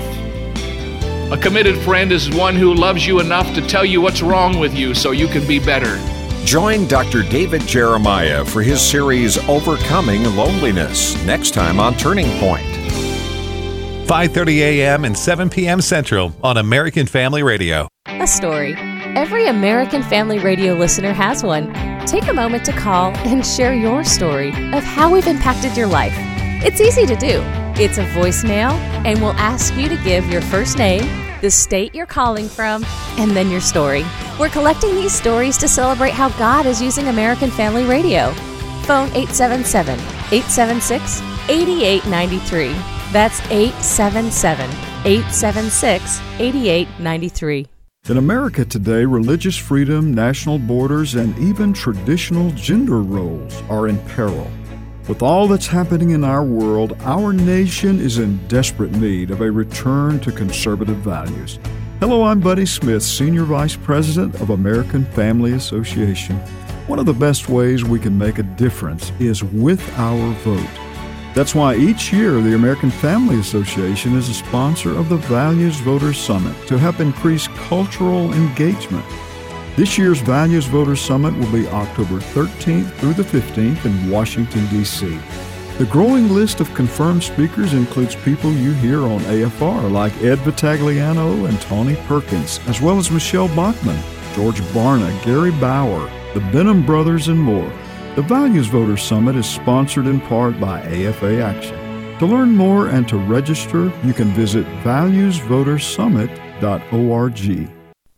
A committed friend is one who loves you enough to tell you what's wrong with you so you can be better. Join Doctor David Jeremiah for his series Overcoming Loneliness next time on Turning Point. five thirty a.m. and seven p.m. Central on American Family Radio. A story. Every American Family Radio listener has one. Take a moment to call and share your story of how we've impacted your life. It's easy to do. It's a voicemail, and we'll ask you to give your first name, the state you're calling from, and then your story. We're collecting these stories to celebrate how God is using American Family Radio. Phone eight seven seven, eight seven six, eight eight nine three. That's eight seven seven, eight seven six, eight eight nine three. In America today, religious freedom, national borders, and even traditional gender roles are in peril. With all that's happening in our world, our nation is in desperate need of a return to conservative values. Hello, I'm Buddy Smith, Senior Vice President of American Family Association. One of the best ways we can make a difference is with our vote. That's why each year the American Family Association is a sponsor of the Values Voters Summit to help increase cultural engagement. This year's Values Voters Summit will be October thirteenth through the fifteenth in Washington, D C The growing list of confirmed speakers includes people you hear on A F R like Ed Vitagliano and Tony Perkins, as well as Michelle Bachmann, George Barna, Gary Bauer, the Benham Brothers, and more. The Values Voters Summit is sponsored in part by A F A Action. To learn more and to register, you can visit values voters summit dot org.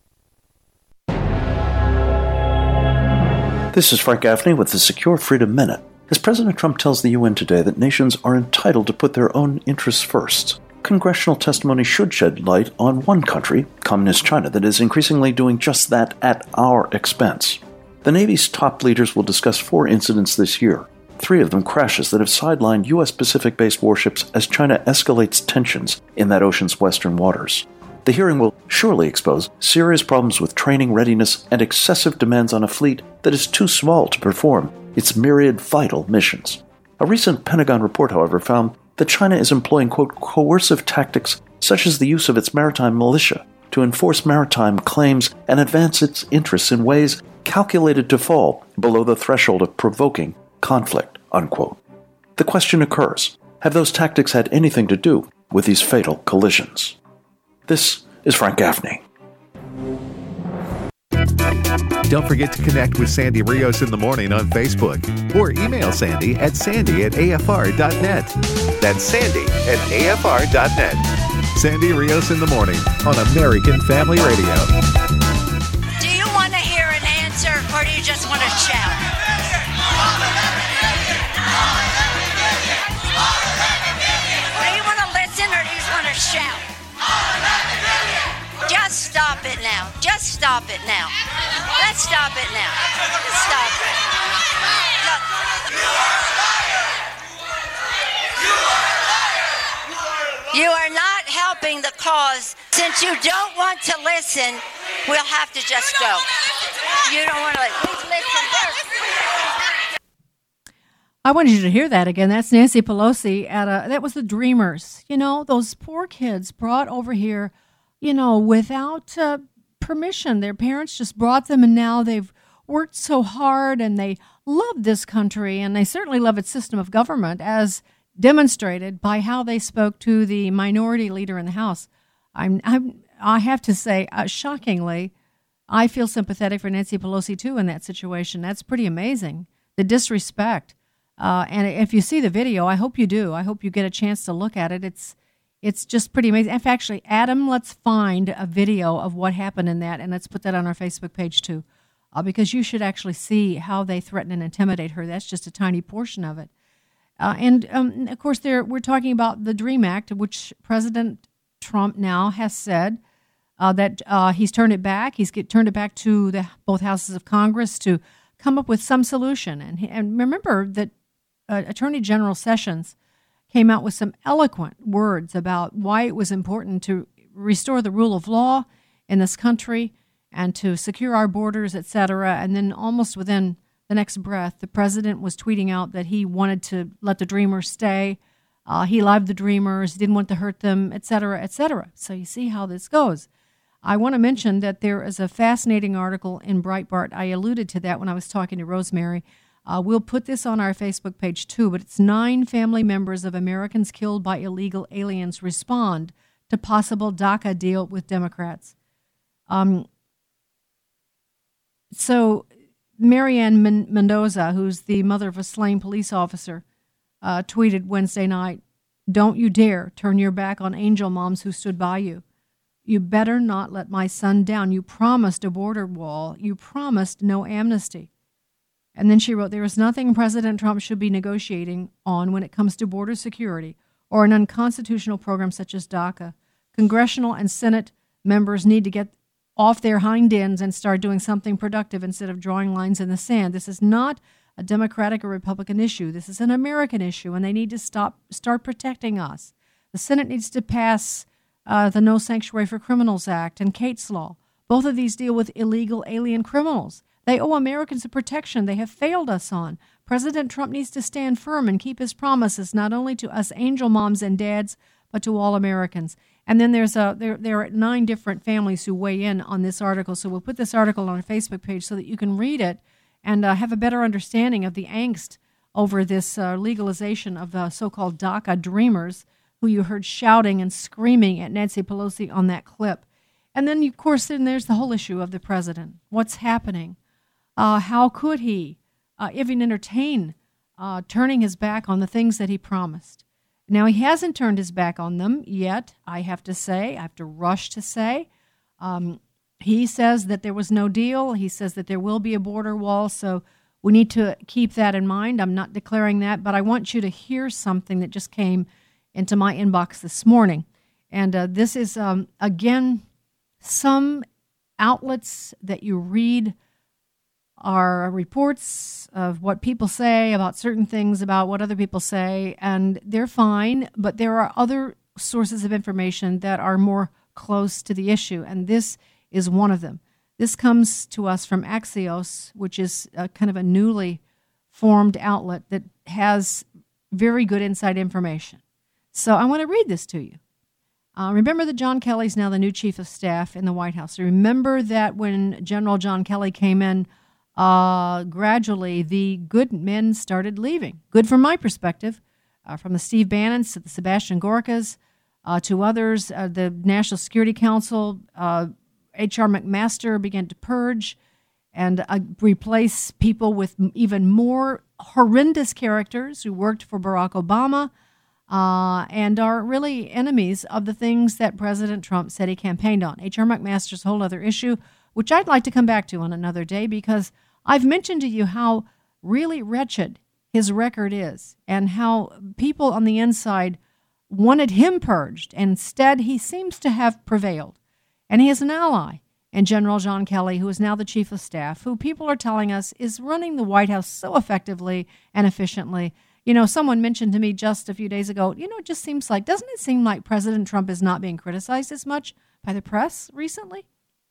This is Frank Gaffney with the Secure Freedom Minute. As President Trump tells the U N today that nations are entitled to put their own interests first, congressional testimony should shed light on one country, Communist China, that is increasingly doing just that at our expense. The Navy's top leaders will discuss four incidents this year, three of them crashes that have sidelined U S Pacific-based warships as China escalates tensions in that ocean's western waters. The hearing will surely expose serious problems with training readiness and excessive demands on a fleet that is too small to perform its myriad vital missions. A recent Pentagon report, however, found that China is employing, quote, coercive tactics such as the use of its maritime militia to enforce maritime claims and advance its interests in ways calculated to fall below the threshold of provoking conflict, unquote. The question occurs, have those tactics had anything to do with these fatal collisions? This is Frank Gaffney. Don't forget to connect with Sandy Rios in the morning on Facebook or email Sandy at sandy at A F R dot net. That's Sandy at A F R dot net. Sandy Rios in the morning on American Family Radio. Do you want to hear an answer or do you just want to shout? Do you want to listen or do you just want to shout? Just stop it now. Just stop it now. Let's stop it now. Let's stop it. Look. You are not helping the cause. Since you don't want to listen, we'll have to just go. You don't want to like, please listen. I wanted you to hear that again. That's Nancy Pelosi at a, that was the Dreamers. You know, those poor kids brought over here, you know, without uh, permission. Their parents just brought them, and now they've worked so hard, and they love this country, and they certainly love its system of government, as demonstrated by how they spoke to the minority leader in the House. I'm, I'm I have to say, uh, shockingly, I feel sympathetic for Nancy Pelosi, too, in that situation. That's pretty amazing, the disrespect. Uh, and if you see the video, I hope you do. I hope you get a chance to look at it. It's it's just pretty amazing. If actually, Adam, let's find a video of what happened in that, and let's put that on our Facebook page, too, uh, because you should actually see how they threaten and intimidate her. That's just a tiny portion of it. Uh, and, um, of course, there we're talking about the DREAM Act, which President Trump now has said uh, that uh, he's turned it back. He's get, turned it back to the both houses of Congress to come up with some solution. And, and remember that uh, Attorney General Sessions came out with some eloquent words about why it was important to restore the rule of law in this country and to secure our borders, et cetera. And then almost within the next breath, the president was tweeting out that he wanted to let the Dreamers stay. Uh, he loved the Dreamers, didn't want to hurt them, et cetera, et cetera. So you see how this goes. I want to mention that there is a fascinating article in Breitbart. I alluded to that when I was talking to Rosemary. Uh, we'll put this on our Facebook page too, but it's nine family members of Americans killed by illegal aliens respond to possible DACA deal with Democrats. Um, so Marianne Men- Mendoza, who's the mother of a slain police officer, uh, tweeted Wednesday night, "Don't you dare turn your back on angel moms who stood by you. You better not let my son down. You promised a border wall. You promised no amnesty." And then she wrote, "There is nothing President Trump should be negotiating on when it comes to border security or an unconstitutional program such as DACA. Congressional and Senate members need to get off their hind ends and start doing something productive instead of drawing lines in the sand. This is not a Democratic or Republican issue. This is an American issue, and they need to stop, start protecting us. The Senate needs to pass uh, the No Sanctuary for Criminals Act and Cates Law. Both of these deal with illegal alien criminals. They owe Americans a protection they have failed us on. President Trump needs to stand firm and keep his promises, not only to us angel moms and dads, but to all Americans." And then there's a there there are nine different families who weigh in on this article. So we'll put this article on our Facebook page so that you can read it and uh, have a better understanding of the angst over this uh, legalization of the so-called DACA Dreamers, who you heard shouting and screaming at Nancy Pelosi on that clip. And then, of course, then there's the whole issue of the president. What's happening? Uh, how could he uh, even entertain uh, turning his back on the things that he promised? Now, he hasn't turned his back on them yet, I have to say. I have to rush to say. Um, he says that there was no deal. He says that there will be a border wall, so we need to keep that in mind. I'm not declaring that, but I want you to hear something that just came into my inbox this morning. And uh, this is, um, again, some outlets that you read are reports of what people say about certain things, about what other people say, and they're fine, but there are other sources of information that are more close to the issue, and this is one of them. This comes to us from Axios, which is a kind of a newly formed outlet that has very good inside information. So I want to read this to you. Uh, remember that John Kelly is now the new chief of staff in the White House. Remember that when General John Kelly came in, Uh, gradually, the good men started leaving. Good from my perspective, uh, from the Steve Bannons to the Sebastian Gorkas uh, to others. Uh, the National Security Council, uh, H R McMaster began to purge and uh, replace people with even more horrendous characters who worked for Barack Obama uh, and are really enemies of the things that President Trump said he campaigned on. H R McMaster's a whole other issue, which I'd like to come back to on another day, because I've mentioned to you how really wretched his record is and how people on the inside wanted him purged. Instead, he seems to have prevailed. And he has an ally in General John Kelly, who is now the chief of staff, who people are telling us is running the White House so effectively and efficiently. You know, someone mentioned to me just a few days ago, you know, it just seems like, doesn't it seem like President Trump is not being criticized as much by the press recently?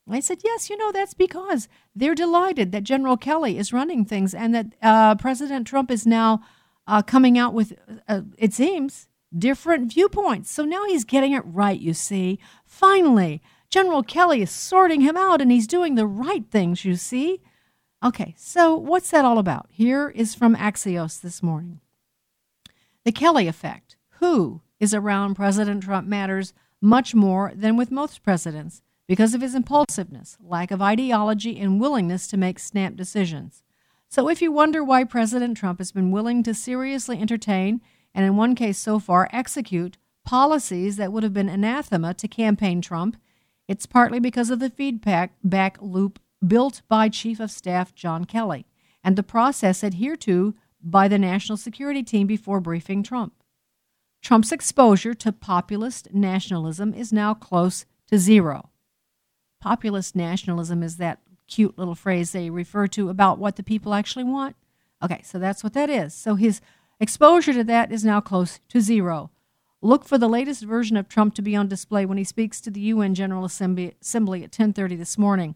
I said, yes, you know, that's because they're delighted that General Kelly is running things and that uh, President Trump is now uh, coming out with, uh, it seems, different viewpoints. So now he's getting it right, you see. Finally, General Kelly is sorting him out and he's doing the right things, you see. Okay, so what's that all about? Here is from Axios this morning. The Kelly effect. Who is around President Trump matters much more than with most presidents because of his impulsiveness, lack of ideology, and willingness to make snap decisions. So if you wonder why President Trump has been willing to seriously entertain, and in one case so far execute, policies that would have been anathema to campaign Trump, it's partly because of the feedback back loop built by Chief of Staff John Kelly and the process adhered to by the National Security Team before briefing Trump. Trump's exposure to populist nationalism is now close to zero. Populist nationalism is that cute little phrase they refer to about what the people actually want. Okay, so that's what that is. So his exposure to that is now close to zero. Look for the latest version of Trump to be on display when he speaks to the U N General Assembly, Assembly at ten thirty this morning.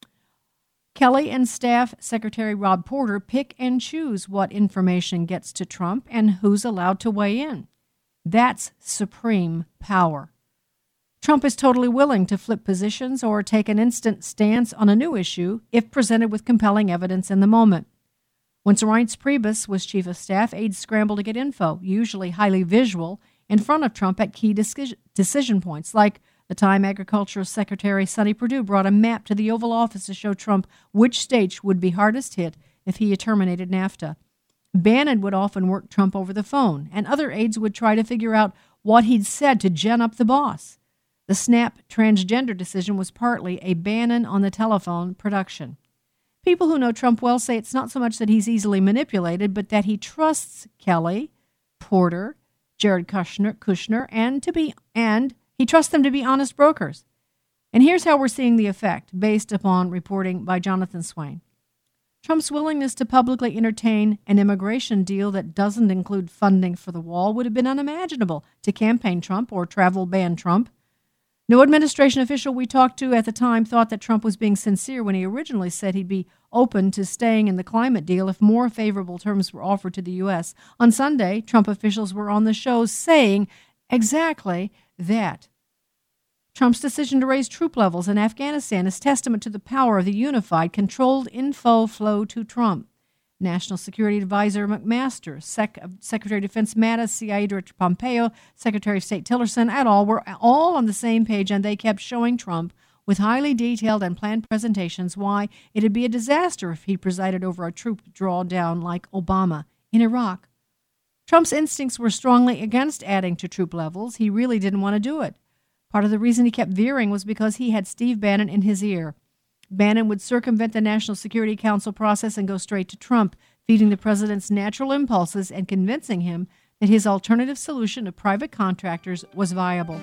Kelly and Staff Secretary Rob Porter pick and choose what information gets to Trump and who's allowed to weigh in. That's supreme power. Trump is totally willing to flip positions or take an instant stance on a new issue if presented with compelling evidence in the moment. When Reince Priebus was chief of staff, aides scrambled to get info, usually highly visual, in front of Trump at key decision points, like the time Agriculture Secretary Sonny Perdue brought a map to the Oval Office to show Trump which states would be hardest hit if he had terminated NAFTA. Bannon would often work Trump over the phone, and other aides would try to figure out what he'd said to gen up the boss. The snap transgender decision was partly a Bannon on the telephone production. People who know Trump well say it's not so much that he's easily manipulated, but that he trusts Kelly, Porter, Jared Kushner, Kushner, and to be and he trusts them to be honest brokers. And here's how we're seeing the effect, based upon reporting by Jonathan Swain. Trump's willingness to publicly entertain an immigration deal that doesn't include funding for the wall would have been unimaginable to campaign Trump or travel ban Trump. No administration official we talked to at the time thought that Trump was being sincere when he originally said he'd be open to staying in the climate deal if more favorable terms were offered to the U S. On Sunday, Trump officials were on the show saying exactly that. Trump's decision to raise troop levels in Afghanistan is testament to the power of the unified, controlled info flow to Trump. National Security Advisor McMaster, Sec- Secretary of Defense Mattis, C I A Director Pompeo, Secretary of State Tillerson, et al. Were all on the same page, and they kept showing Trump with highly detailed and planned presentations why it'd be a disaster if he presided over a troop drawdown like Obama in Iraq. Trump's instincts were strongly against adding to troop levels. He really didn't want to do it. Part of the reason he kept veering was because he had Steve Bannon in his ear. Bannon would circumvent the National Security Council process and go straight to Trump, feeding the president's natural impulses and convincing him that his alternative solution of private contractors was viable.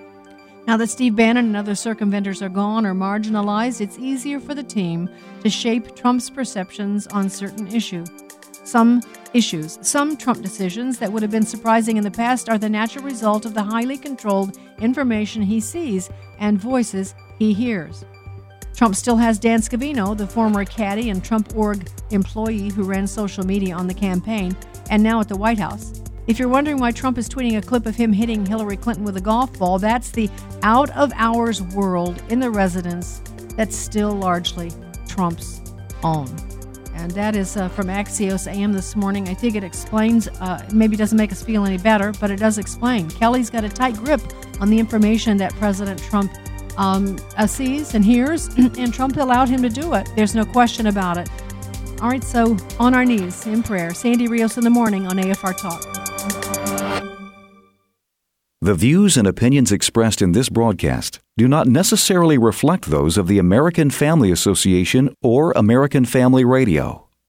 Now that Steve Bannon and other circumventors are gone or marginalized, it's easier for the team to shape Trump's perceptions on certain issue. Some issues, some Trump decisions that would have been surprising in the past are the natural result of the highly controlled information he sees and voices he hears. Trump still has Dan Scavino, the former caddy and Trump org employee who ran social media on the campaign and now at the White House. If you're wondering why Trump is tweeting a clip of him hitting Hillary Clinton with a golf ball, that's the out-of-hours world in the residence that's still largely Trump's own. And that is uh, from Axios A M this morning. I think it explains, uh, maybe doesn't make us feel any better, but it does explain. Kelly's got a tight grip on the information that President Trump um, uh, sees and hears, and Trump allowed him to do it. There's no question about it. All right, so on our knees in prayer. Sandy Rios in the morning on A F R Talk. The views and opinions expressed in this broadcast do not necessarily reflect those of the American Family Association or American Family Radio.